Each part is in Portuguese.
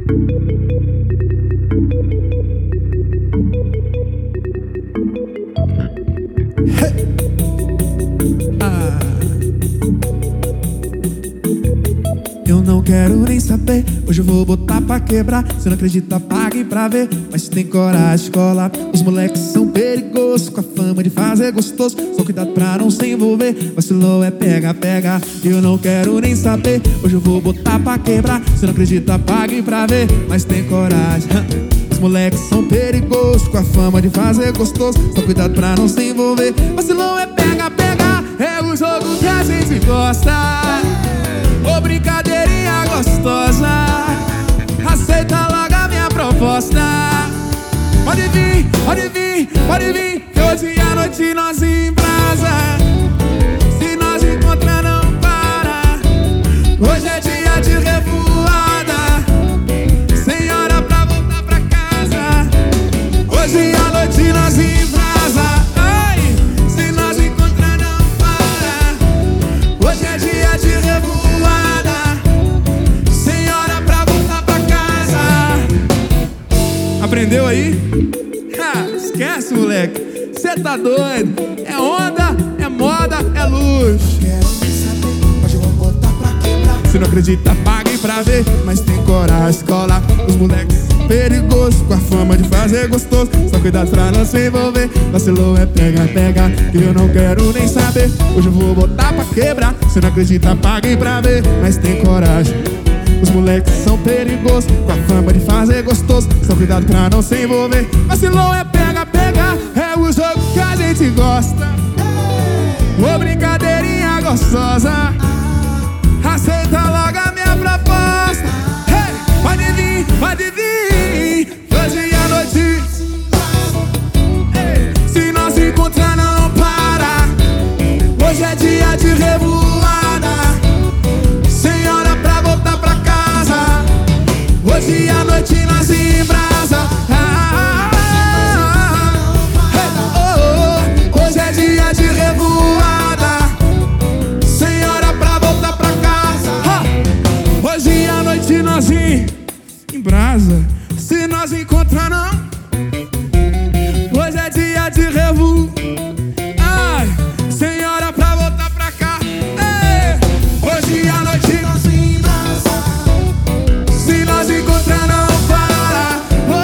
Eu não quero nem saber, hoje eu vou botar pra quebrar. Se não acredita, pague pra ver. Mas se tem coragem, cola. Os moleques são perigosos, com a fama de fazer gostoso. Só cuidado pra não se envolver. Vacilou é pega, pega. Eu não quero nem saber, hoje eu vou botar pra quebrar. Se não acredita, pague pra ver. Mas tem coragem. Os moleques são perigosos, com a fama de fazer gostoso. Só cuidado pra não se envolver. Vacilou é pega, pega. É o jogo que a gente gosta. Ô brincadeirinha gostosa, aceita logo a minha proposta. Pode vir, pode vir, pode vir, que hoje à noite nós embrasa. Se nós encontrar não para. Hoje é dia de revoada, sem hora pra voltar pra casa. Hoje à noite nós embrasa. Ai, se nós encontrar não para. Hoje é dia de revoada. Aprendeu aí? Esquece, moleque. Cê tá doido. É onda, é moda, é luxo. Quero saber, hoje eu vou botar pra quebrar. Se não acredita, pague pra ver. Mas tem coragem, cola. Os moleques perigosos, com a fama de fazer gostoso. Só cuidado pra não se envolver. Vacilou é pega, pega. Que eu não quero nem saber. Hoje eu vou botar pra quebrar. Se não acredita, pague pra ver. Mas tem coragem. Os moleques são perigosos, com a fama de fazer gostoso. Só cuidado pra não se envolver. Vacilou é pega, pega. É o jogo que a gente gosta. Ô brincadeirinha gostosa, aceita logo a minha proposta. Hey, pode vir, pode vir. Hoje à noite, hey, se nós se encontrar não para. Hoje é dia de revoada. Hoje à noite nós embrasa. Hoje é dia de revoada, sem hora pra voltar pra casa. Hoje à noite nós embrasa. Se nós encontrar não. Hoje é dia de revoada, sem hora pra voltar pra cá. Hoje à noite nós embrasa. Se nós encontrar não para.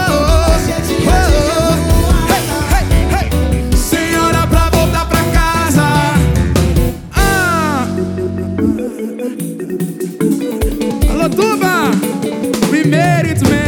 Sem hora pra voltar pra casa. Alô, Tuba! We made it, man.